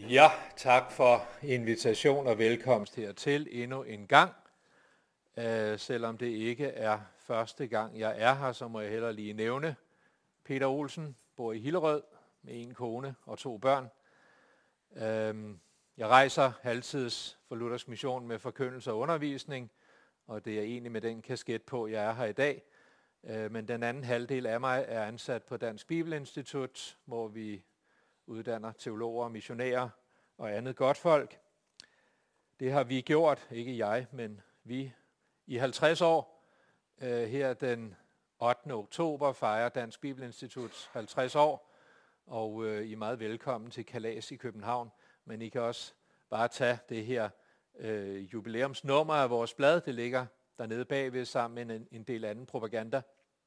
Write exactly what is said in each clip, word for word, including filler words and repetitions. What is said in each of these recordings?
Ja, tak for invitation og velkomst hertil endnu en gang. Uh, selvom det ikke er første gang, jeg er her, så må jeg hellere lige nævne. Peter Olsen bor i Hillerød med en kone og to børn. Uh, jeg rejser halvtids for Luthersk Mission med forkyndelse og undervisning, og det er egentlig med den kasket på, jeg er her i dag. Uh, men den anden halvdel af mig er ansat på Dansk Bibelinstitut, hvor vi uddanner teologer, missionærer og andet godt folk. Det har vi gjort, ikke jeg, men vi i halvtreds år. Her den ottende oktober fejrer Dansk Bibelinstitut halvtreds år, og I er meget velkommen til Kalas i København. Men I kan også bare tage det her øh, jubilæumsnummer af vores blad. Det ligger dernede bagved sammen med en, en del anden propaganda.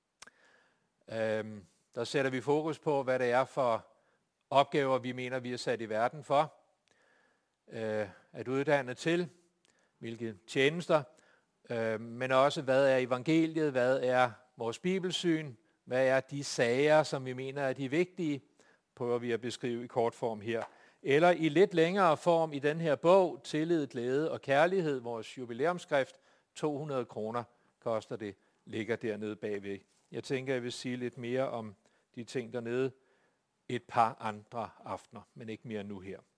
Øhm, der sætter vi fokus på, hvad det er for opgaver, vi mener, vi er sat i verden for, øh, at uddanne til, hvilke tjenester, øh, men også, hvad er evangeliet, hvad er vores bibelsyn, hvad er de sager, som vi mener er de vigtige, prøver vi at beskrive i kort form her. Eller i lidt længere form i den her bog, Tillid, Glæde og Kærlighed, vores jubilæumsskrift, to hundrede kroner koster det, ligger dernede bagved. Jeg tænker, jeg vil sige lidt mere om de ting dernede et par andre aftener, men ikke mere nu her.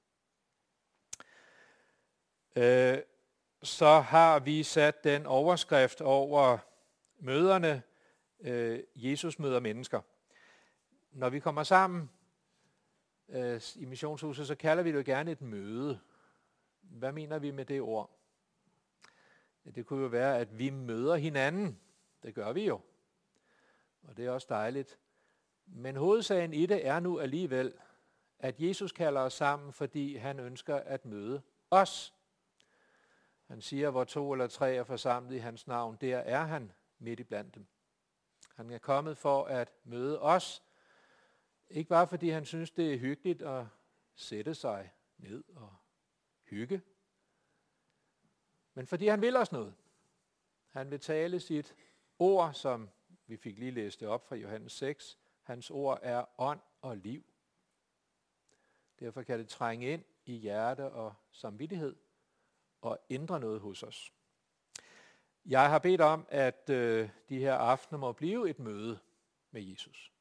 Øh, så har vi sat den overskrift over møderne, øh, Jesus møder mennesker. Når vi kommer sammen øh, i missionshuset, så kalder vi det jo gerne et møde. Hvad mener vi med det ord? Ja, det kunne jo være, at vi møder hinanden. Det gør vi jo. Og det er også dejligt. Men hovedsagen i det er nu alligevel, at Jesus kalder os sammen, fordi han ønsker at møde os. Han siger, hvor to eller tre er forsamlet i hans navn, der er han midt i blandt dem. Han er kommet for at møde os. Ikke bare fordi han synes, det er hyggeligt at sætte sig ned og hygge, men fordi han vil os noget. Han vil tale sit ord, som vi fik lige læst det op fra Johannes seks. Hans ord er ånd og liv. Derfor kan det trænge ind i hjerte og samvittighed og ændre noget hos os. Jeg har bedt om, at øh, de her aftener må blive et møde med Jesus.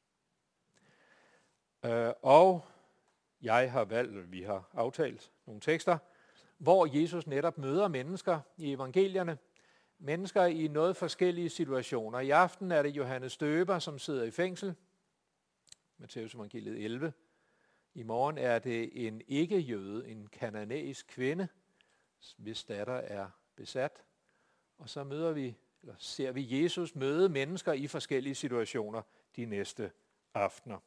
Øh, og jeg har valgt, eller vi har aftalt nogle tekster, hvor Jesus netop møder mennesker i evangelierne. Mennesker i noget forskellige situationer. I aften er det Johannes Døber, som sidder i fængsel. Matthæus evangeliet elleve. I morgen er det en ikke-jøde, en kananæisk kvinde, hvis datter er besat. Og så møder vi, eller ser vi Jesus møde mennesker i forskellige situationer de næste aftener.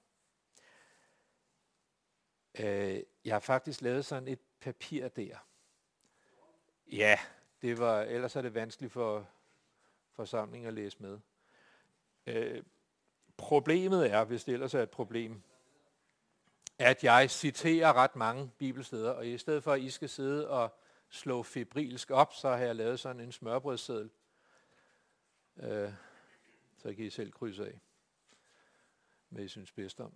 Jeg har faktisk lavet sådan et papir der. Ja, det var, ellers er det vanskeligt for forsamlingen at læse med. Øh, problemet er, hvis det ellers er et problem, at jeg citerer ret mange bibelsteder, og i stedet for, at I skal sidde og slå febrilsk op, så har jeg lavet sådan en smørbrødsseddel. Øh, så kan I selv krydse af, hvad I synes bedst om.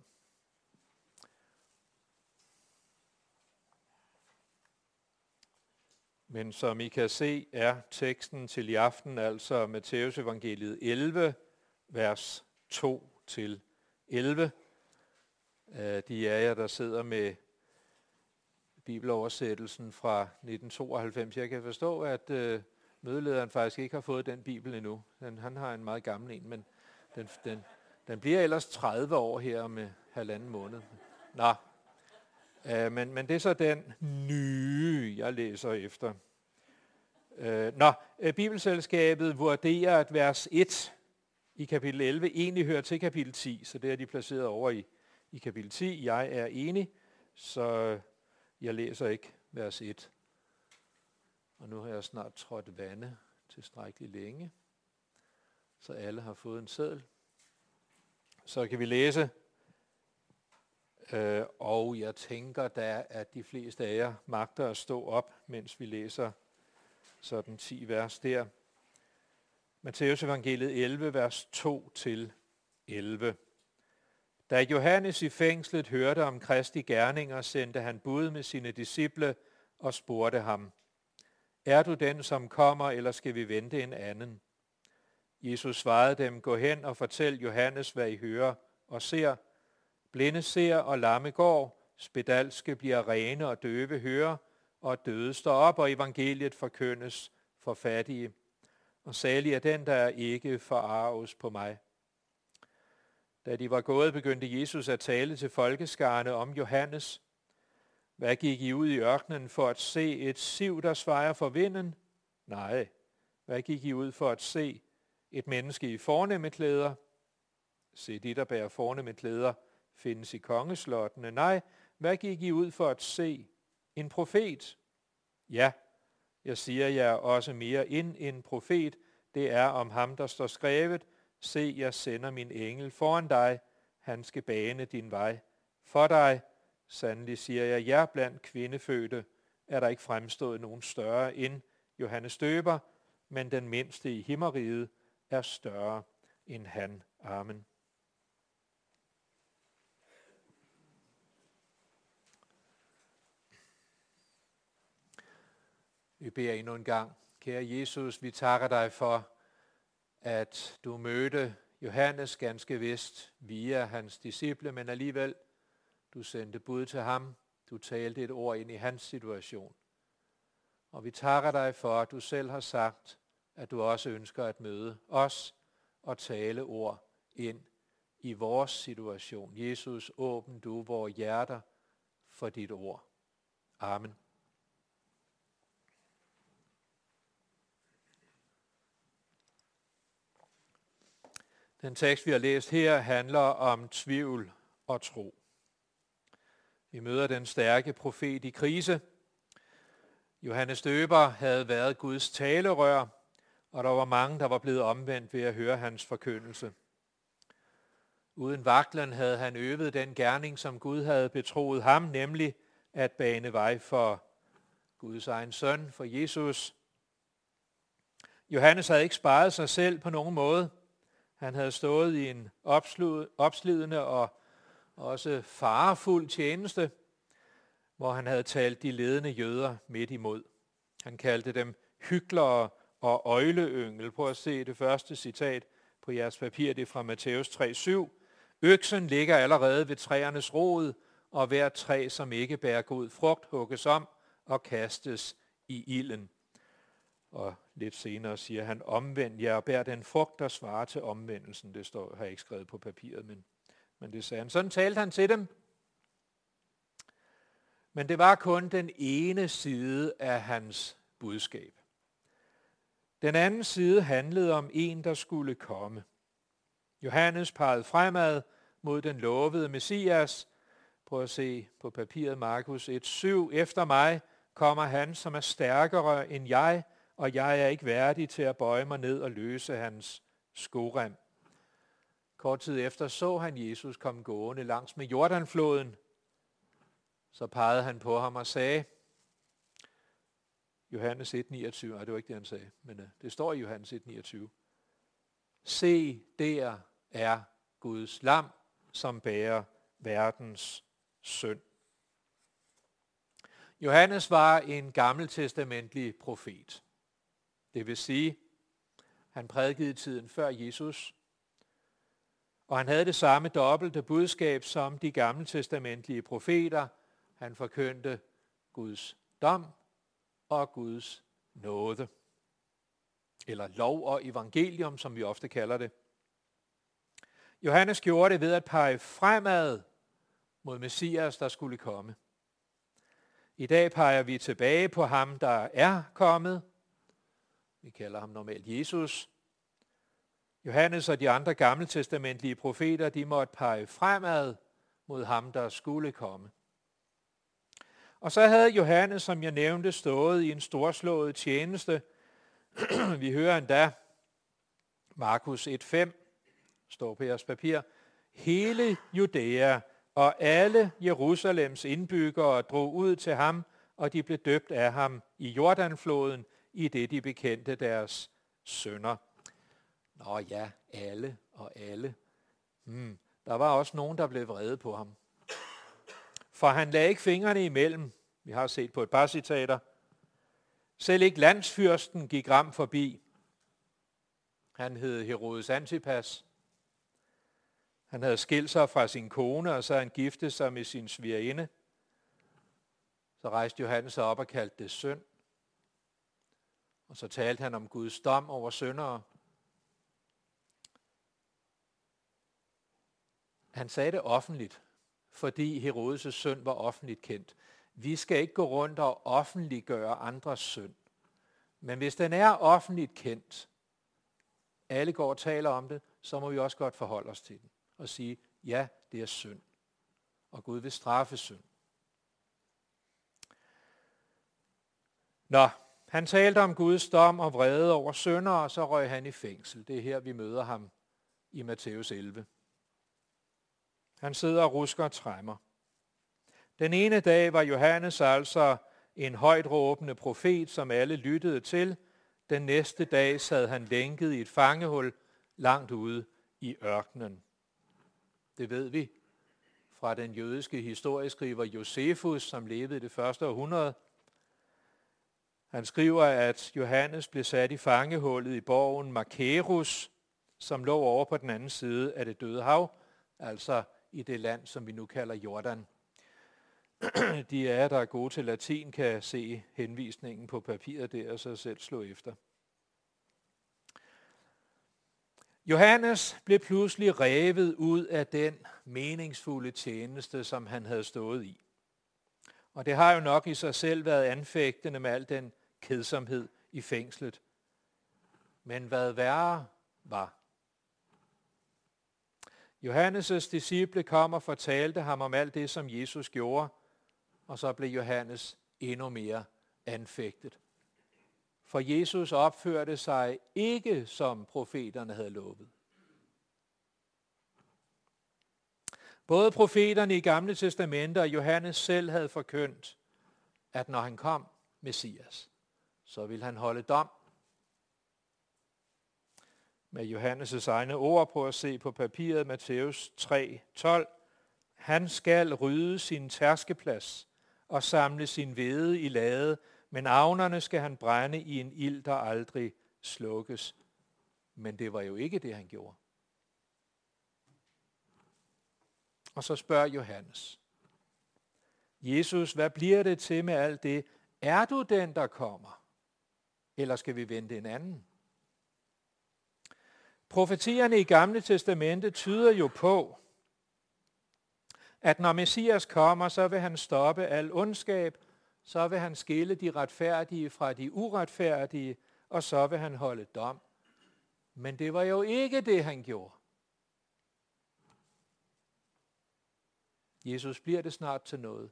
Men som I kan se, er teksten til i aften altså Matthæus evangeliet elleve, vers to til elleve. De af jer, der sidder med bibeloversættelsen fra nitten tooghalvfems. Jeg kan forstå, at øh, mødelederen faktisk ikke har fået den bibel endnu. Den, han har en meget gammel en, men den, den, den bliver ellers tredive år her med halvanden måned. Nå, øh, men, men det er så den nye, jeg læser efter. Øh, nå, øh, Bibelselskabet vurderer, at vers et i kapitel elleve egentlig hører til kapitel ti, så det er de placeret over i, i kapitel ti. Jeg er enig, så jeg læser ikke vers et. Og nu har jeg snart trådt vande tilstrækkeligt længe, så alle har fået en seddel. Så kan vi læse, øh, og jeg tænker da, at de fleste af jer magter at stå op, mens vi læser sådan ti vers der. Matthæus evangeliet elleve, vers to til elleve. Da Johannes i fængslet hørte om Kristi gerninger, sendte han bud med sine disciple og spurgte ham, er du den, som kommer, eller skal vi vente en anden? Jesus svarede dem, gå hen og fortæl Johannes, hvad I hører og ser. Blinde ser og lamme går, spedalske bliver rene og døve hører, og døde står op, og evangeliet forkyndes for fattige. Og salig er den, der ikke forarves på mig. Da de var gået, begyndte Jesus at tale til folkeskarne om Johannes. Hvad gik I ud i ørkenen for at se et siv, der svejer for vinden? Nej. Hvad gik I ud for at se? Et menneske i fornemme klæder? Se, de, der bærer fornemme klæder, findes i kongeslottene. Nej, hvad gik I ud for at se? En profet? Ja, jeg siger jer også mere end en profet. Det er om ham, der står skrevet. Se, jeg sender min engel foran dig. Han skal bane din vej for dig. Sandelig siger jeg, ja, blandt kvindefødte er der ikke fremstået nogen større end Johannes Døber, men den mindste i himmeriget er større end han. Amen. Vi beder endnu en gang. Kære Jesus, vi takker dig for, at du mødte Johannes ganske vist via hans disciple, men alligevel du sendte bud til ham. Du talte et ord ind i hans situation. Og vi takker dig for, at du selv har sagt, at du også ønsker at møde os og tale ord ind i vores situation. Jesus, åbn du vores hjerter for dit ord. Amen. Den tekst, vi har læst her, handler om tvivl og tro. Vi møder den stærke profet i krise. Johannes Døber havde været Guds talerør, og der var mange, der var blevet omvendt ved at høre hans forkyndelse. Uden vaklen havde han øvet den gerning, som Gud havde betroet ham, nemlig at bane vej for Guds egen søn, for Jesus. Johannes havde ikke sparet sig selv på nogen måde. Han havde stået i en opslidende og også farefuld tjeneste, hvor han havde talt de ledende jøder midt imod. Han kaldte dem hyklere og øgleyngel. Prøv at se det første citat på jeres papir, det er fra Matthæus tre syv. Øksen ligger allerede ved træernes rod, og hver træ, som ikke bærer god frugt, hugges om og kastes i ilden. Og lidt senere siger han, omvend jer og bær den frugt, der svarer til omvendelsen. Det står, har jeg ikke skrevet på papiret, men, men det sagde han. Sådan talte han til dem. Men det var kun den ene side af hans budskab. Den anden side handlede om en, der skulle komme. Johannes pegede fremad mod den lovede Messias. Prøv at se på papiret Markus et syv. Efter mig kommer han, som er stærkere end jeg, og jeg er ikke værdig til at bøje mig ned og løse hans skorem. Kort tid efter så han Jesus komme gående langs med Jordanfloden. Så pegede han på ham og sagde, Johannes et niogtyve, nej det var ikke det han sagde, men uh, det står i Johannes et niogtyve. Se, der er Guds lam, som bærer verdens synd. Johannes var en gammeltestamentlig profet. Det vil sige, han prædikede i tiden før Jesus, og han havde det samme dobbelte budskab som de gammeltestamentlige profeter. Han forkyndte Guds dom og Guds nåde, eller lov og evangelium, som vi ofte kalder det. Johannes gjorde det ved at pege fremad mod Messias, der skulle komme. I dag peger vi tilbage på ham, der er kommet. Vi kalder ham normalt Jesus. Johannes og de andre gammeltestamentlige profeter, de måtte pege fremad mod ham, der skulle komme. Og så havde Johannes, som jeg nævnte, stået i en storslået tjeneste. Vi hører endda Markus et fem, står på jeres papir. Hele Judæa og alle Jerusalems indbyggere drog ud til ham, og de blev døbt af ham i Jordanfloden, i det de bekendte deres synder. Nå ja, alle og alle. Hmm. der var også nogen, der blev vrede på ham. For han lagde ikke fingrene imellem. Vi har set på et par citater. Selv ikke landsfyrsten gik ram forbi. Han hed Herodes Antipas. Han havde skilt sig fra sin kone, og så han giftet sig med sin svigerinde. Så rejste Johannes sig op og kaldte det synd. Og så talte han om Guds dom over syndere. Han sagde det offentligt, fordi Herodes' synd var offentligt kendt. Vi skal ikke gå rundt og offentliggøre andres synd. Men hvis den er offentligt kendt, alle går og taler om det, så må vi også godt forholde os til den og sige, ja, det er synd. Og Gud vil straffe synd. Nå, han talte om Guds dom og vrede over syndere, og så røg han i fængsel. Det er her, vi møder ham i Matthæus elleve. Han sidder og rusker og træmmer. Den ene dag var Johannes altså en højt råbende profet, som alle lyttede til. Den næste dag sad han lænket i et fangehul langt ude i ørkenen. Det ved vi fra den jødiske historieskriver Josefus, som levede i det første århundrede. Han skriver, at Johannes blev sat i fangehullet i borgen Machaerus, som lå over på den anden side af det døde hav, altså i det land, som vi nu kalder Jordan. De af jer, der er gode til latin, kan se henvisningen på papiret der, og så selv slå efter. Johannes blev pludselig revet ud af den meningsfulde tjeneste, som han havde stået i. Og det har jo nok i sig selv været anfægtende med al den kedsomhed i fængslet. Men hvad værre var. Johannes' disciple kom og fortalte ham om alt det, som Jesus gjorde, og så blev Johannes endnu mere anfægtet. For Jesus opførte sig ikke, som profeterne havde lovet. Både profeterne i Gamle Testamente og Johannes selv havde forkyndt, at når han kom, Messias, så ville han holde dom. Med Johannes' egne ord på at se på papiret, Matthæus tre tolv. Han skal rydde sin tærskeplads og samle sin hvede i lade, men avnerne skal han brænde i en ild, der aldrig slukkes. Men det var jo ikke det, han gjorde. Og så spørger Johannes, Jesus, hvad bliver det til med alt det? Er du den, der kommer? Eller skal vi vente en anden? Profetierne i Gamle Testamente tyder jo på, at når Messias kommer, så vil han stoppe al ondskab, så vil han skille de retfærdige fra de uretfærdige, og så vil han holde dom. Men det var jo ikke det, han gjorde. Jesus bliver det snart til noget.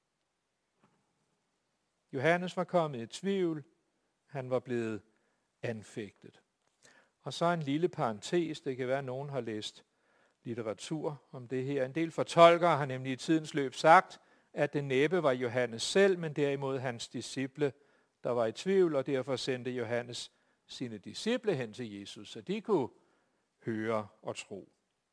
Johannes var kommet i tvivl. Han var blevet anfægtet. Og så en lille parentes. Det kan være, at nogen har læst litteratur om det her. En del fortolkere har nemlig i tidens løb sagt, at det næppe var Johannes selv, men derimod hans disciple, der var i tvivl, og derfor sendte Johannes sine disciple hen til Jesus, så de kunne høre og tro.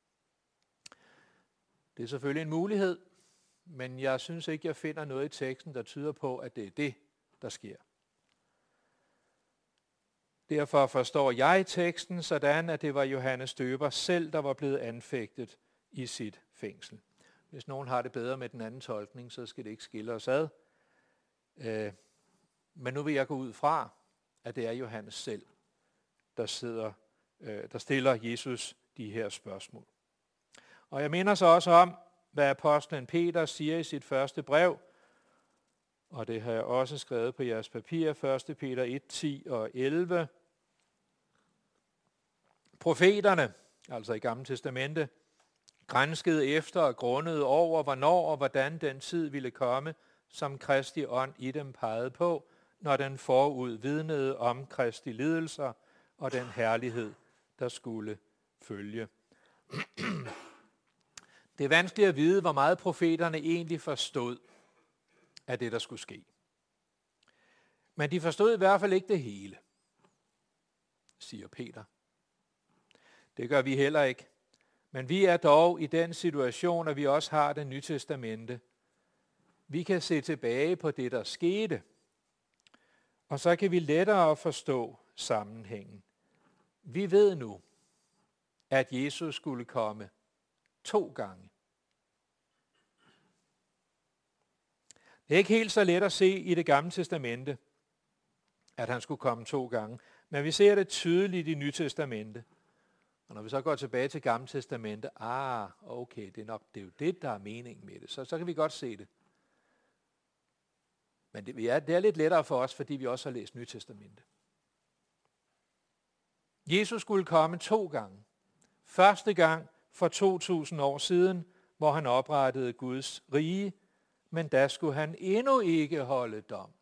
Det er selvfølgelig en mulighed, men jeg synes ikke, jeg finder noget i teksten, der tyder på, at det er det, der sker. Derfor forstår jeg teksten sådan, at det var Johannes Døber selv, der var blevet anfægtet i sit fængsel. Hvis nogen har det bedre med den anden tolkning, så skal det ikke skille os ad. Men nu vil jeg gå ud fra, at det er Johannes selv, der, sidder, der stiller Jesus de her spørgsmål. Og jeg minder så også om, hvad apostlen Peter siger i sit første brev, og det har jeg også skrevet på jeres papir, første Peter et, ti og elleve. Profeterne, altså i Gamle Testamente, granskede efter og grundede over, hvornår og hvordan den tid ville komme, som Kristi ånd i dem pegede på, når den forud vidnede om Kristi lidelser og den herlighed, der skulle følge. Det er vanskeligt at vide, hvor meget profeterne egentlig forstod af det, der skulle ske. Men de forstod i hvert fald ikke det hele, siger Peter. Det gør vi heller ikke. Men vi er dog i den situation, at vi også har det Nye Testamente. Vi kan se tilbage på det, der skete, og så kan vi lettere forstå sammenhængen. Vi ved nu, at Jesus skulle komme to gange. Det er ikke helt så let at se i det gamle testamente, at han skulle komme to gange, men vi ser det tydeligt i Nye Testamente. Og når vi så går tilbage til Gamle Testamente, ah, okay, det er nok det er jo det, der er meningen med det, så, så kan vi godt se det. Men det, ja, det er lidt lettere for os, fordi vi også har læst Nye Testamente. Jesus skulle komme to gange. Første gang for to tusind år siden, hvor han oprettede Guds rige, men da skulle han endnu ikke holde dom.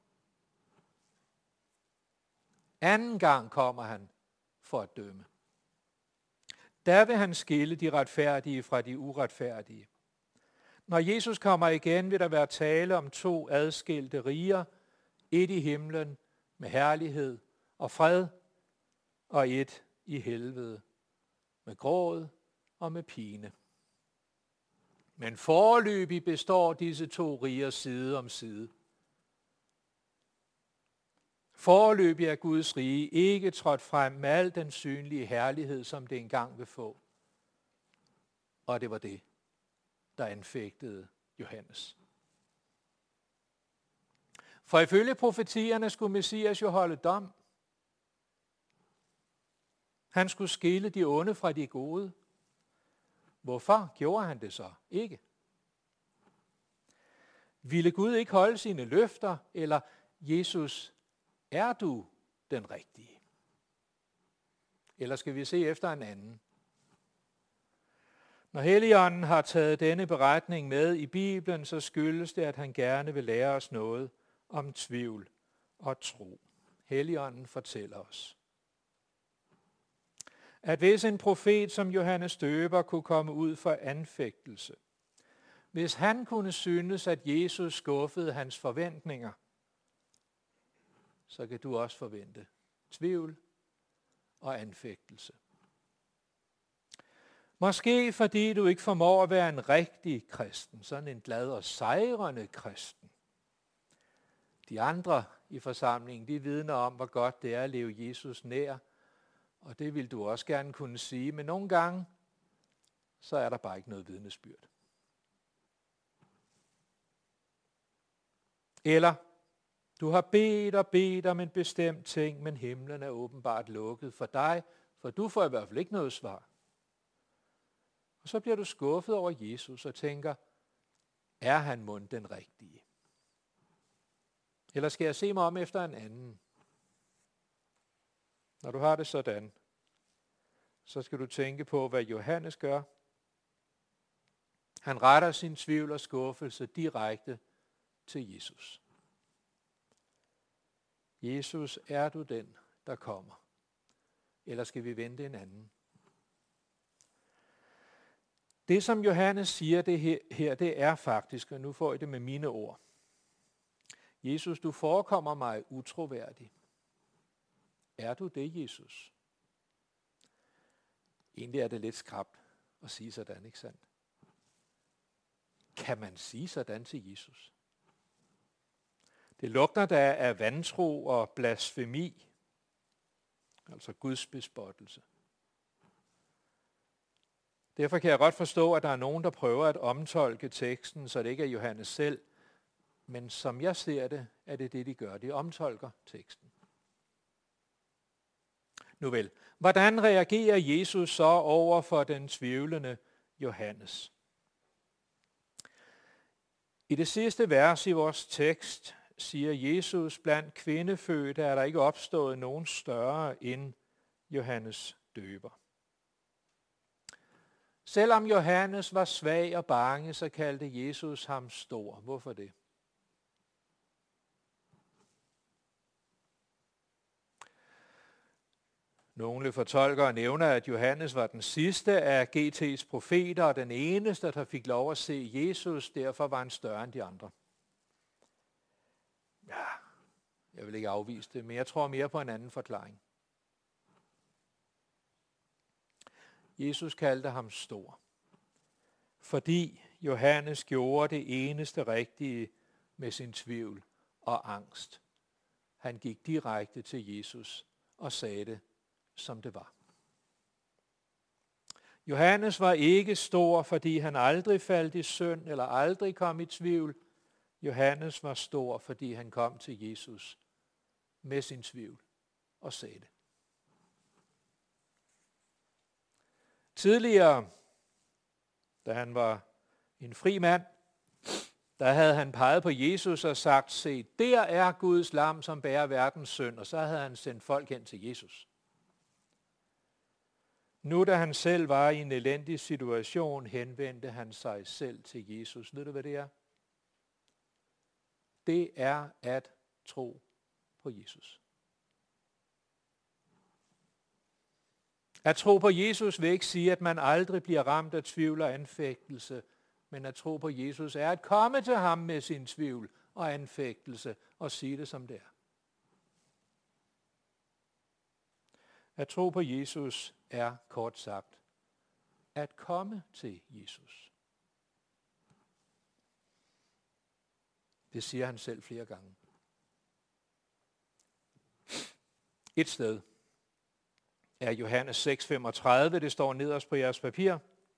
Anden gang kommer han for at dømme. Der vil han skille de retfærdige fra de uretfærdige. Når Jesus kommer igen, vil der være tale om to adskilte riger, et i himlen med herlighed og fred, og et i helvede med gråd og med pine. Men foreløbig består disse to riger side om side. Foreløbig er Guds rige ikke trådt frem med al den synlige herlighed, som det engang vil få. Og det var det, der anfægtede Johannes. For ifølge profetierne skulle Messias jo holde dom. Han skulle skille de onde fra de gode. Hvorfor gjorde han det så ikke? Ville Gud ikke holde sine løfter, eller Jesus, er du den rigtige? Eller skal vi se efter en anden? Når Helligånden har taget denne beretning med i Bibelen, så skyldes det, at han gerne vil lære os noget om tvivl og tro. Helligånden fortæller os, at hvis en profet som Johannes Døber kunne komme ud for anfægtelse, hvis han kunne synes, at Jesus skuffede hans forventninger, så kan du også forvente tvivl og anfægtelse. Måske fordi du ikke formår at være en rigtig kristen, sådan en glad og sejrende kristen. De andre i forsamlingen, de vidner om, hvor godt det er at leve Jesus nær, og det vil du også gerne kunne sige, men nogle gange, så er der bare ikke noget vidnesbyrd. Eller, du har bedt og bedt om en bestemt ting, men himlen er åbenbart lukket for dig, for du får i hvert fald ikke noget svar. Og så bliver du skuffet over Jesus og tænker, er han mon den rigtige? Eller skal jeg se mig om efter en anden? Når du har det sådan, så skal du tænke på, hvad Johannes gør. Han retter sin tvivl og skuffelse direkte til Jesus. Jesus, er du den, der kommer? Eller skal vi vente en anden? Det, som Johannes siger det her, det er faktisk, og nu får I det med mine ord. Jesus, du forekommer mig utroværdig. Er du det, Jesus? Egentlig er det lidt skrapt at sige sådan, ikke sandt? Kan man sige sådan til Jesus? Det lugter da af vantro og blasfemi, altså Guds bespottelse. Derfor kan jeg godt forstå, at der er nogen, der prøver at omtolke teksten, så det ikke er Johannes selv, men som jeg ser det, er det det, de gør. De omtolker teksten. Nu vel, hvordan reagerer Jesus så over for den tvivlende Johannes? I det sidste vers i vores tekst siger Jesus, blandt kvindefødte er der ikke opstået nogen større end Johannes Døber. Selvom Johannes var svag og bange, så kaldte Jesus ham stor. Hvorfor det? Nogle fortolkere nævner, at Johannes var den sidste af G T's profeter, og den eneste, der fik lov at se Jesus, derfor var han større end de andre. Ja, jeg vil ikke afvise det, men jeg tror mere på en anden forklaring. Jesus kaldte ham stor. fordi Johannes gjorde det eneste rigtige med sin tvivl og angst. Han gik direkte til Jesus og sagde det, som det var. Johannes var ikke stor, fordi han aldrig faldt i synd eller aldrig kom i tvivl. Johannes var stor, fordi han kom til Jesus med sin tvivl og sagde det. Tidligere, da han var en fri mand, der havde han peget på Jesus og sagt, se, der er Guds lam, som bærer verdens synd, og så havde han sendt folk hen til Jesus. Nu da han selv var i en elendig situation, henvendte han sig selv til Jesus. Ved du, hvad det er? Det er at tro på Jesus. At tro på Jesus vil ikke sige, at man aldrig bliver ramt af tvivl og anfægtelse, men at tro på Jesus er at komme til ham med sin tvivl og anfægtelse og sige det, som det er. At tro på Jesus er kort sagt at komme til Jesus. Det siger han selv flere gange. Et sted er Johannes seks femogtredive, det står nederst på jeres papir.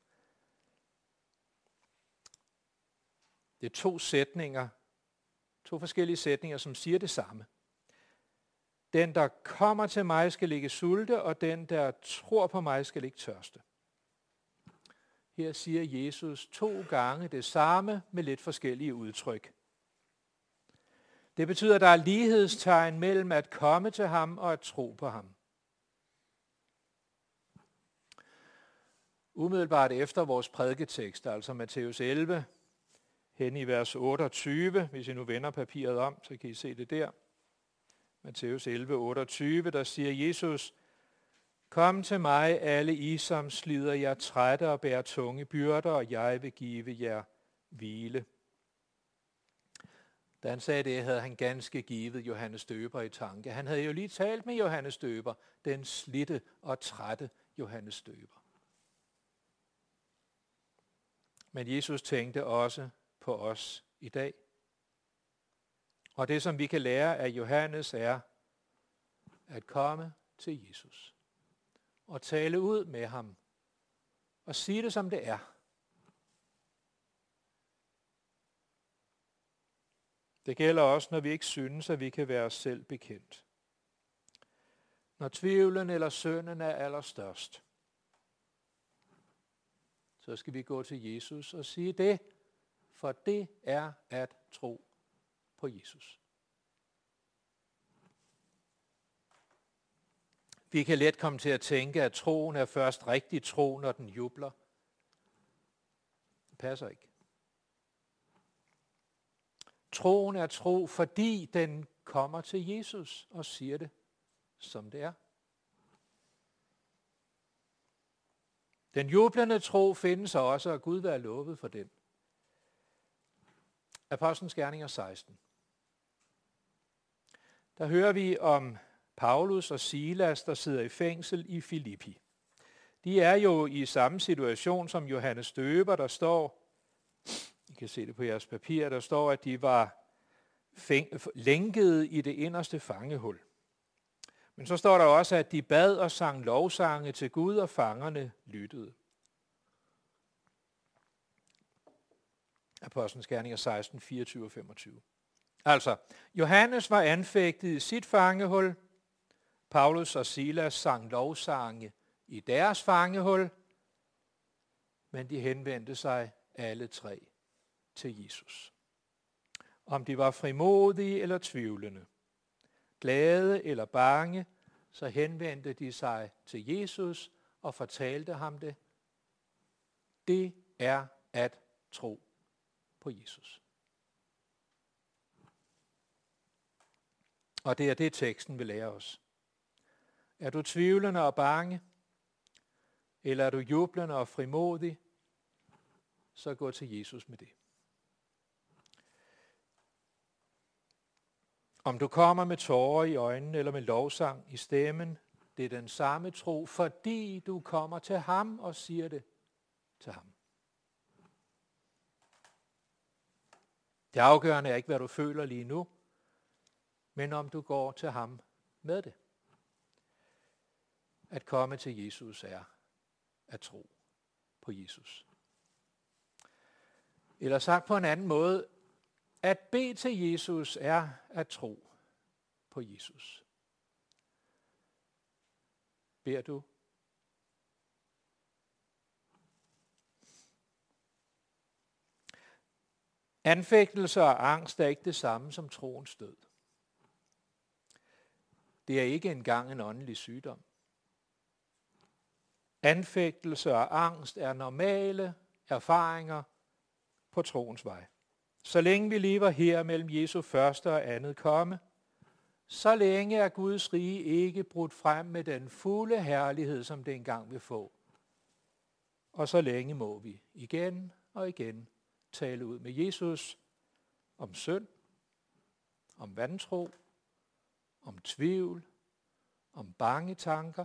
Det er to sætninger, to forskellige sætninger, som siger det samme. Den, der kommer til mig, skal ikke sulte, og den, der tror på mig, skal ikke tørste. Her siger Jesus to gange det samme med lidt forskellige udtryk. Det betyder, at der er lighedstegn mellem at komme til ham og at tro på ham. Umiddelbart efter vores prædiketekst, altså Matthæus elleve, hen i vers otteogtyve, hvis I nu vender papiret om, så kan I se det der. Matthæus elleve, otteogtyve, der siger Jesus, kom til mig, alle I, som slider jer trætte og bærer tunge byrder, og jeg vil give jer hvile. Da han sagde det, havde han ganske givet Johannes Døber i tanke. Han havde jo lige talt med Johannes Døber, den slidte og trætte Johannes Døber. Men Jesus tænkte også på os i dag. Og det, som vi kan lære af Johannes, er at komme til Jesus og tale ud med ham og sige det, som det er. Det gælder også, når vi ikke synes, at vi kan være os selv bekendt. Når tvivlen eller synden er allerstørst, så skal vi gå til Jesus og sige det, for det er at tro på Jesus. Vi kan let komme til at tænke, at troen er først rigtig tro, når den jubler. Det passer ikke. Troen er tro, fordi den kommer til Jesus og siger det, som det er. Den jublende tro findes også, og Gud være lovet for den. Apostlenes Gerninger seksten. Der hører vi om Paulus og Silas, der sidder i fængsel i Filippi. De er jo i samme situation som Johannes Døber, der står, I kan se det på jeres papir, der står, at de var fæng- lænkede i det inderste fangehul. Men så står der også, at de bad og sang lovsange til Gud, og fangerne lyttede. Apostlenes Gerninger seksten, fireogtyve og femogtyve. Altså, Johannes var anfægtet i sit fangehul. Paulus og Silas sang lovsange i deres fangehul. Men de henvendte sig alle tre til Jesus. Om de var frimodige eller tvivlende, glade eller bange, så henvendte de sig til Jesus og fortalte ham det. Det er at tro på Jesus. Og det er det, teksten vil lære os. Er du tvivlende og bange, eller er du jublende og frimodig, så gå til Jesus med det. Om du kommer med tårer i øjnene eller med lovsang i stemmen, det er den samme tro, fordi du kommer til ham og siger det til ham. Det afgørende er ikke, hvad du føler lige nu, men om du går til ham med det. At komme til Jesus er at tro på Jesus. Eller sagt på en anden måde, at bede til Jesus er at tro på Jesus. Beder du? Anfægtelse og angst er ikke det samme som troens død. Det er ikke engang en åndelig sygdom. Anfægtelse og angst er normale erfaringer på troens vej. Så længe vi lever her mellem Jesu første og andet komme, så længe er Guds rige ikke brudt frem med den fulde herlighed, som det engang vil få. Og så længe må vi igen og igen tale ud med Jesus om synd, om vantro, om tvivl, om bange tanker.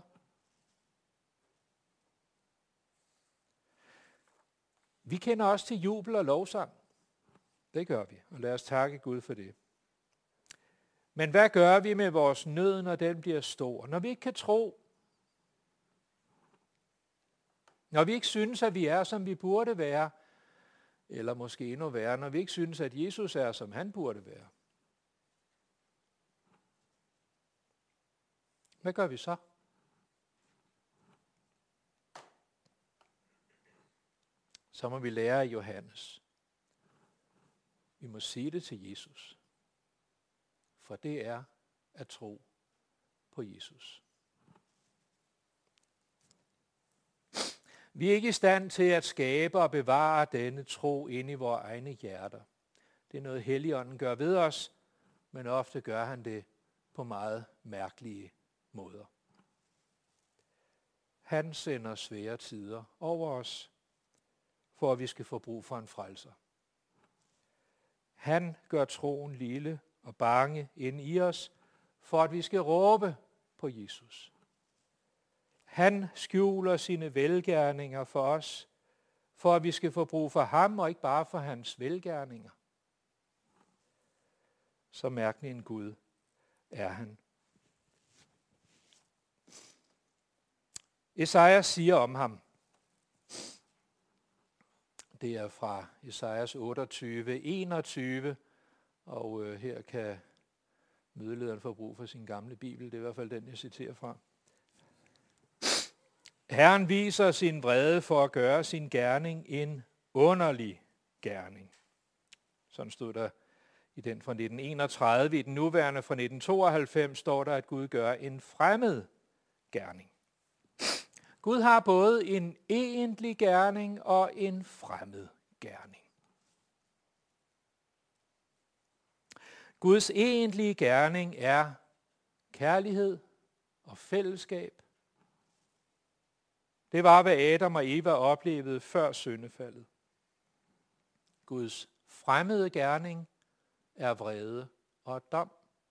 Vi kender også til jubel og lovsang. Det gør vi, og lad os takke Gud for det. Men hvad gør vi med vores nød, når den bliver stor? Når vi ikke kan tro, når vi ikke synes, at vi er, som vi burde være, eller måske endnu værre, når vi ikke synes, at Jesus er, som han burde være. Hvad gør vi så? Så må vi lære af Johannes. Vi må sige det til Jesus. For det er at tro på Jesus. Vi er ikke i stand til at skabe og bevare denne tro inde i vores egne hjerter. Det er noget Helligånden gør ved os, men ofte gør han det på meget mærkelige måder. Han sender svære tider over os, for at vi skal få brug for en frelser. Han gør troen lille og bange ind i os, for at vi skal råbe på Jesus. Han skjuler sine velgerninger for os, for at vi skal få brug for ham, og ikke bare for hans velgerninger. Så mærkelig en Gud er han. Esajas siger om ham, det er fra Esajas otteogtyve, enogtyve, og øh, her kan mødelederen få brug for sin gamle bibel, det er i hvert fald den, jeg citerer fra. Herren viser sin vrede for at gøre sin gerning en underlig gerning. Sådan stod der i den fra nitten enogtredive. I den nuværende fra nitten tooghalvfems står der, at Gud gør en fremmed gerning. Gud har både en egentlig gerning og en fremmed gerning. Guds egentlige gerning er kærlighed og fællesskab. Det var, hvad Adam og Eva oplevede før syndefaldet. Guds fremmede gerning er vrede og dom.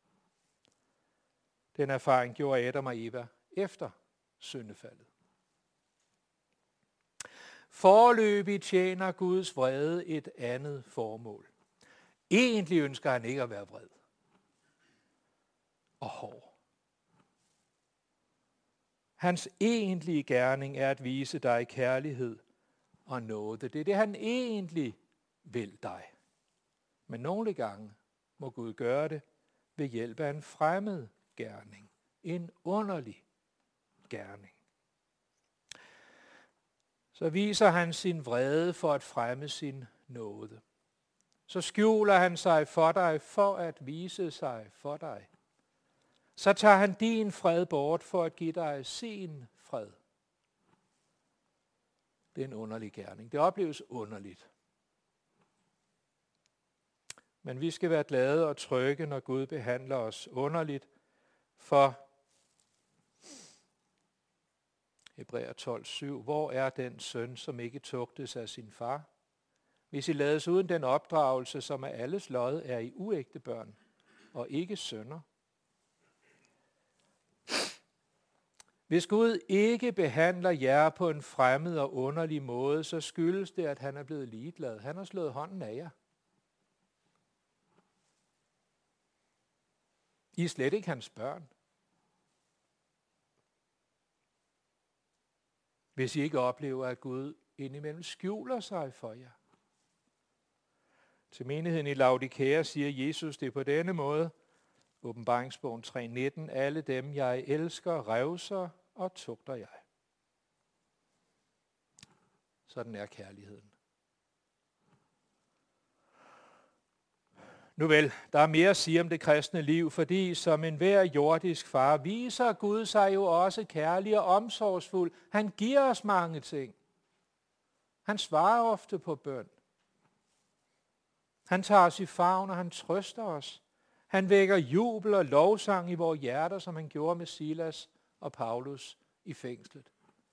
Den erfaring gjorde Adam og Eva efter syndefaldet. Foreløbig tjener Guds vrede et andet formål. Egentlig ønsker han ikke at være vred og hård. Hans egentlige gerning er at vise dig kærlighed og nåde. Det er det, han egentlig vil dig. Men nogle gange må Gud gøre det ved hjælp af en fremmed gerning. En underlig gerning. Så viser han sin vrede for at fremme sin nåde. Så skjuler han sig for dig for at vise sig for dig. Så tager han din fred bort for at give dig sin fred. Det er en underlig gerning. Det opleves underligt. Men vi skal være glade og trygge, når Gud behandler os underligt, for Hebræer tolv syv, hvor er den søn, som ikke tugtes af sin far? Hvis I lades uden den opdragelse, som er alles lod, er I uægte børn og ikke sønner. Hvis Gud ikke behandler jer på en fremmed og underlig måde, så skyldes det, at han er blevet ligeglad. Han har slået hånden af jer. I er slet ikke hans børn. Hvis I ikke oplever, at Gud indimellem skjuler sig for jer. Til menigheden i Laodikea siger Jesus det på denne måde. Åbenbaringsbogen tre nitten. Alle dem, jeg elsker, revser og tugter jeg. Sådan er kærligheden. Nu vel, der er mere at sige om det kristne liv, fordi som enhver jordisk far viser Gud sig jo også kærlig og omsorgsfuld. Han giver os mange ting. Han svarer ofte på bøn. Han tager os i favn, og han trøster os. Han vækker jubel og lovsang i vores hjerter, som han gjorde med Silas og Paulus i fængslet.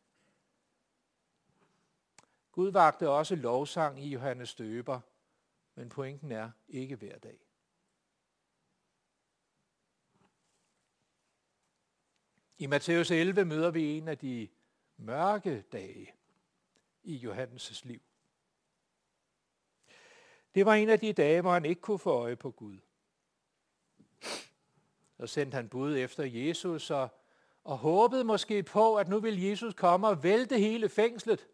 Gud vagte også lovsang i Johannes Døber, men pointen er ikke hver dag. I Matthæus elleve møder vi en af de mørke dage i Johannes' liv. Det var en af de dage, hvor han ikke kunne få øje på Gud. Så sendte han bud efter Jesus og, og håbede måske på, at nu ville Jesus komme og vælte hele fængslet.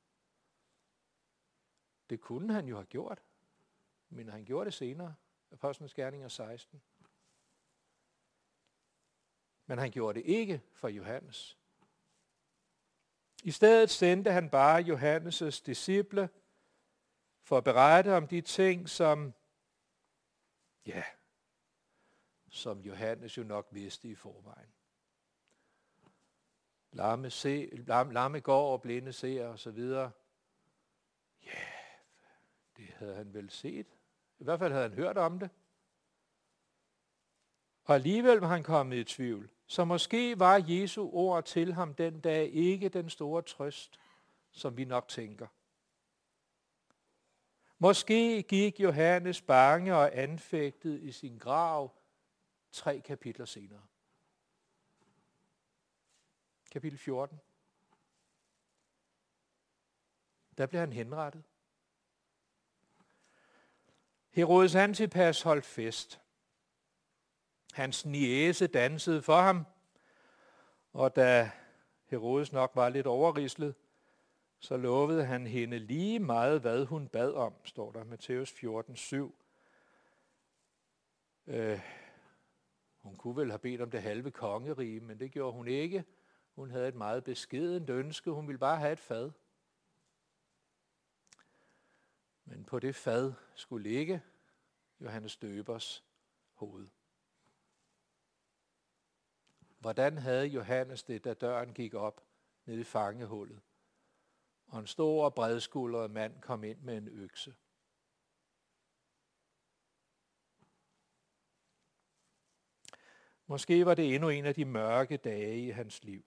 Det kunne han jo have gjort, men han gjorde det senere, Apostlenes Gerninger seksten. Men han gjorde det ikke for Johannes. I stedet sendte han bare Johannes' disciple for at berette om de ting, som, ja, som Johannes jo nok vidste i forvejen. Lamme, se, lamme, lamme går og blinde ser og så videre. Ja, det havde han vel set. I hvert fald havde han hørt om det. Og alligevel var han kommet i tvivl. Så måske var Jesu ord til ham den dag ikke den store trøst, som vi nok tænker. Måske gik Johannes bange og anfægtet i sin grav tre kapitler senere. Kapitel fjorten. Der blev han henrettet. Herodes Antipas holdt fest. Hans niece dansede for ham, og da Herodes nok var lidt overrislet, så lovede han hende lige meget, hvad hun bad om, står der Matthæus fjorten syv. Øh, hun kunne vel have bedt om det halve kongerige, men det gjorde hun ikke. Hun havde et meget beskedent ønske. Hun ville bare have et fad. Men på det fad skulle ligge Johannes Døbers hoved. Hvordan havde Johannes det, da døren gik op ned i fangehullet, og en stor og bredskuldret mand kom ind med en økse? Måske var det endnu en af de mørke dage i hans liv.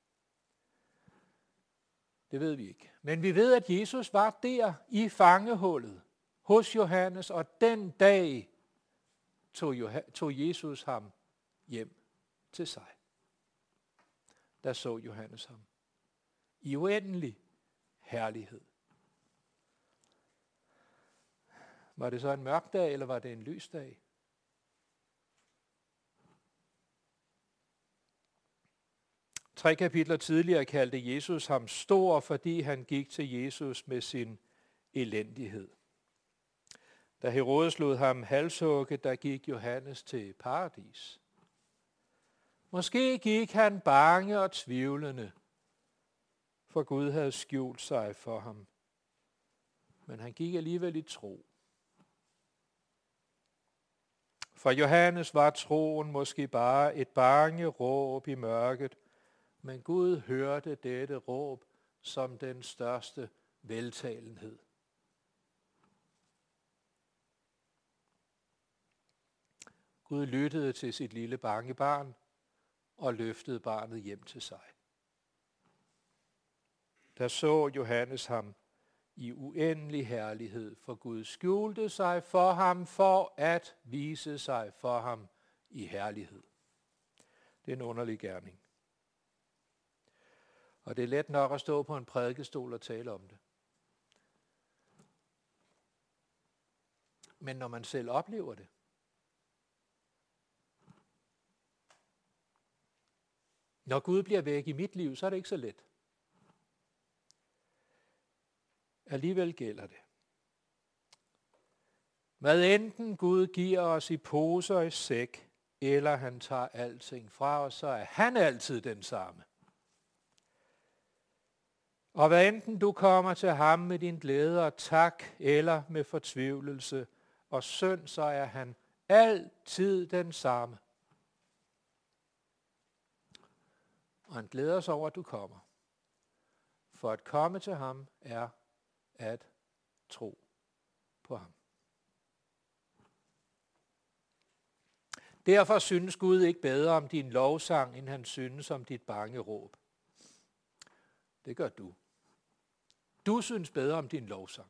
Det ved vi ikke. Men vi ved, at Jesus var der i fangehullet hos Johannes, og den dag tog, Joh- tog Jesus ham hjem til sig. Der så Johannes ham i uendelig herlighed. Var det så en mørk dag, eller var det en lys dag? Tre kapitler tidligere kaldte Jesus ham stor, fordi han gik til Jesus med sin elendighed. Da Herodes lod ham halshugge, der gik Johannes til paradis. Måske gik han bange og tvivlende, for Gud havde skjult sig for ham. Men han gik alligevel i tro. For Johannes var troen måske bare et bange råb i mørket, men Gud hørte dette råb som den største veltalenhed. Gud lyttede til sit lille bange barn og løftede barnet hjem til sig. Der så Johannes ham i uendelig herlighed, for Gud skjulte sig for ham for at vise sig for ham i herlighed. Det er en underlig gerning. Og det er let nok at stå på en prædikestol og tale om det. Men når man selv oplever det, Når Gud bliver væk i mit liv, så er det ikke så let. Alligevel gælder det. Hvad enten Gud giver os i poser og i sæk, eller han tager alting fra os, så er han altid den samme. Og hvad enten du kommer til ham med din glæde og tak, eller med fortvivlelse og synd, så er han altid den samme. Og han glæder sig over, at du kommer. For at komme til ham er at tro på ham. Derfor synes Gud ikke bedre om din lovsang, end han synes om dit bange råb. Det gør du. Du synes bedre om din lovsang.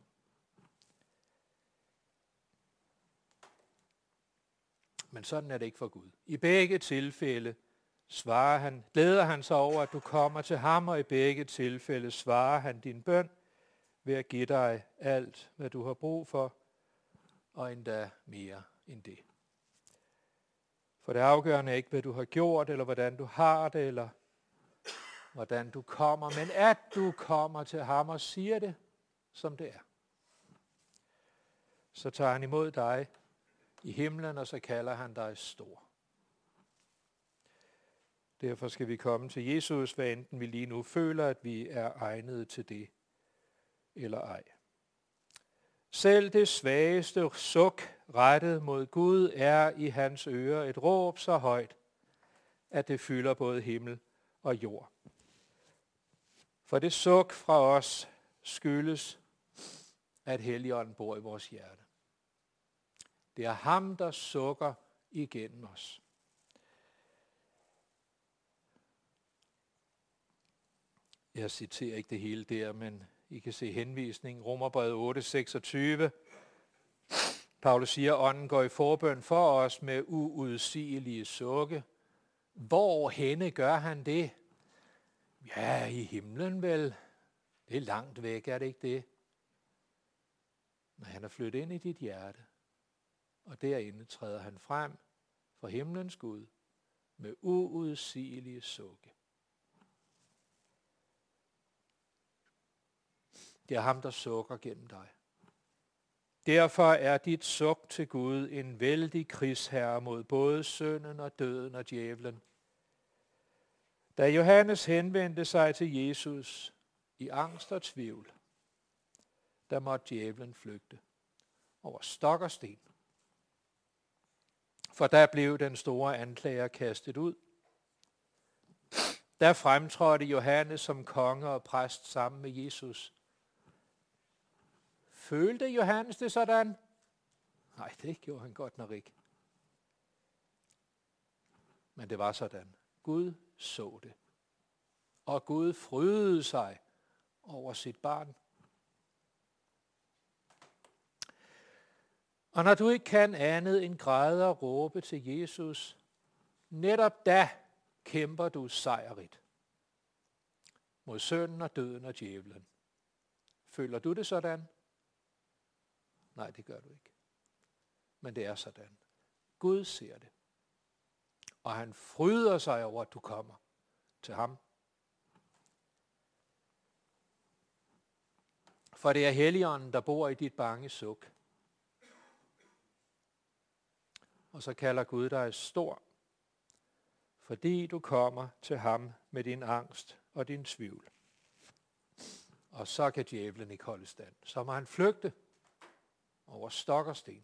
Men sådan er det ikke for Gud. I begge tilfælde svarer han, glæder han sig over, at du kommer til ham, og i begge tilfælde svarer han din bøn ved at give dig alt, hvad du har brug for, og endda mere end det. For det afgørende er ikke, hvad du har gjort, eller hvordan du har det, eller hvordan du kommer, men at du kommer til ham og siger det, som det er. Så tager han imod dig i himlen, og så kalder han dig stor. Derfor skal vi komme til Jesus, hvad enten vi lige nu føler, at vi er egnede til det, eller ej. Selv det svageste suk rettet mod Gud er i hans ører et råb så højt, at det fylder både himmel og jord. For det suk fra os skyldes, at Helligånden bor i vores hjerte. Det er ham, der sukker igennem os. Jeg citerer ikke det hele der, men I kan se henvisning. Romerbrevet otte seksogtyve. Paulus siger, ånden går i forbøn for os med uudsigelige sukke. Hvor henne gør han det? Ja, i himlen vel. Det er langt væk, er det ikke det? Men han er flyttet ind i dit hjerte. Og derinde træder han frem for himlens Gud med uudsigelige sukke. Det er ham, der sukker gennem dig. Derfor er dit suk til Gud en vældig krigsherre mod både synden og døden og djævlen. Da Johannes henvendte sig til Jesus i angst og tvivl, der måtte djævlen flygte over stok og sten. For der blev den store anklager kastet ud. Der fremtrådte Johannes som konge og præst sammen med Jesus. Følte Johannes det sådan? Nej, det gjorde han godt nok ikke. Men det var sådan. Gud så det. Og Gud frydede sig over sit barn. Og når du ikke kan andet end græde og råbe til Jesus, netop da kæmper du sejrigt mod synden og døden og djævlen. Føler du det sådan? Nej, det gør du ikke. Men det er sådan. Gud ser det. Og han fryder sig over, at du kommer til ham. For det er Helligånden, der bor i dit bange suk. Og så kalder Gud dig stor, fordi du kommer til ham med din angst og din tvivl. Og så kan djævlen ikke holde stand. Så må han flygte over stok og sten.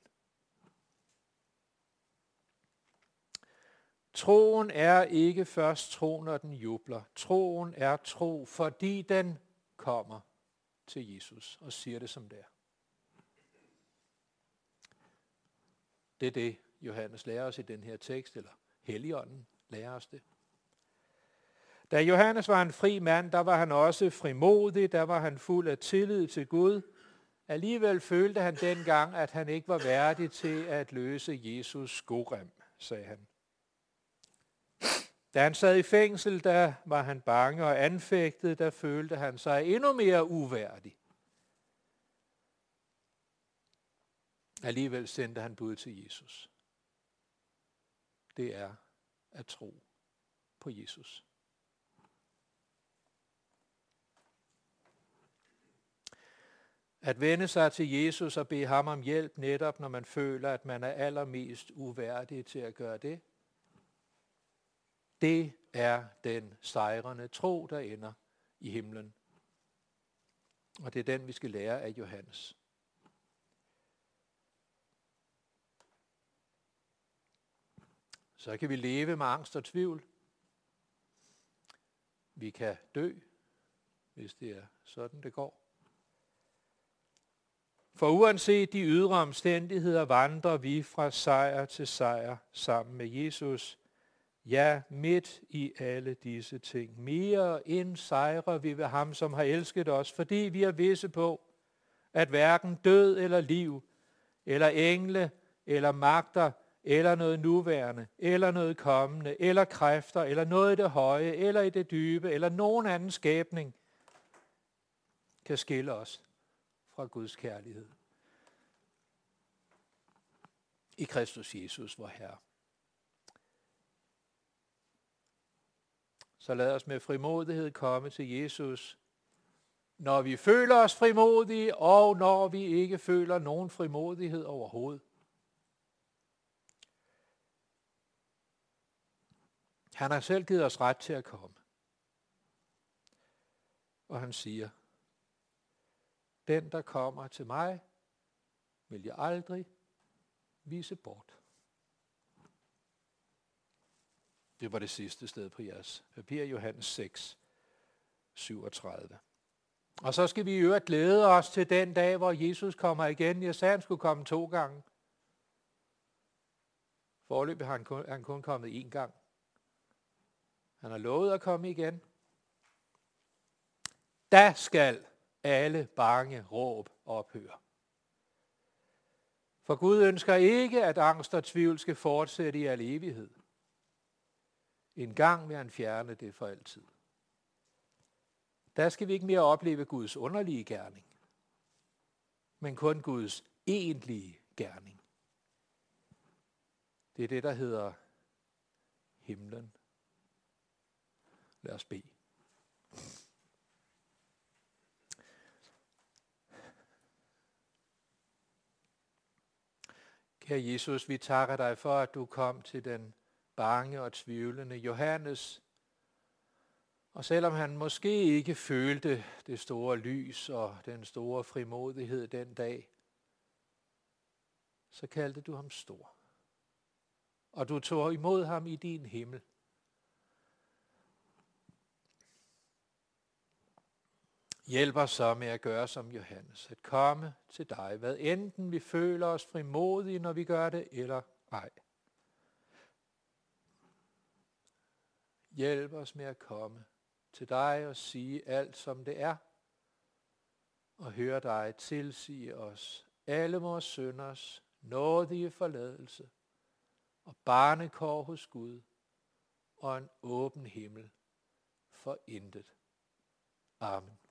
Troen er ikke først tro, når den jubler. Troen er tro, fordi den kommer til Jesus og siger det som det er. Det er det, Johannes lærer os i den her tekst, eller Helligånden lærer os det. Da Johannes var en fri mand, der var han også frimodig, der var han fuld af tillid til Gud. Alligevel følte han dengang, at han ikke var værdig til at løse Jesus skorem, sagde han. Da han sad i fængsel, der var han bange og anfægtet, der følte han sig endnu mere uværdig. Alligevel sendte han bud til Jesus. Det er at tro på Jesus. At vende sig til Jesus og bede ham om hjælp netop, når man føler, at man er allermest uværdig til at gøre det. Det er den sejrende tro, der ender i himlen. Og det er den, vi skal lære af Johannes. Så kan vi leve med angst og tvivl. Vi kan dø, hvis det er sådan, det går. For uanset de ydre omstændigheder, vandrer vi fra sejr til sejr sammen med Jesus. Ja, midt i alle disse ting. Mere end sejrer vi ved ham, som har elsket os, fordi vi er visse på, at hverken død eller liv, eller engle, eller magter, eller noget nuværende, eller noget kommende, eller kræfter, eller noget i det høje, eller i det dybe, eller nogen anden skabning, kan skille os fra Guds kærlighed. I Kristus Jesus, vor Herre. Så lad os med frimodighed komme til Jesus, når vi føler os frimodige, og når vi ikke føler nogen frimodighed overhovedet. Han har selv givet os ret til at komme. Og han siger, den der kommer til mig, vil jeg aldrig vise bort. Det var det sidste sted på jeres papir, Johannes seks, syvogtredive. Og så skal vi i øvrigt glæde os til den dag, hvor Jesus kommer igen. Jeg sagde, han skulle komme to gange. Foreløbig har han kun, han kun kommet én gang. Han har lovet at komme igen. Da skal alle bange råb ophøre. For Gud ønsker ikke, at angst og tvivl skal fortsætte i al evighed. En gang vil han fjerne det for altid. Der skal vi ikke mere opleve Guds underlige gerning, men kun Guds egentlige gerning. Det er det, der hedder himlen. Lad os bede. Kære Jesus, vi takker dig for, at du kom til den bange og tvivlende Johannes. Og selvom han måske ikke følte det store lys og den store frimodighed den dag, så kaldte du ham stor. Og du tog imod ham i din himmel. Hjælp os så med at gøre som Johannes, at komme til dig, hvad enten vi føler os frimodige, når vi gør det, eller ej. Hjælp os med at komme til dig og sige alt, som det er, og høre dig tilsige os alle vores synders nådige forladelse og barnekår hos Gud og en åben himmel for intet. Amen.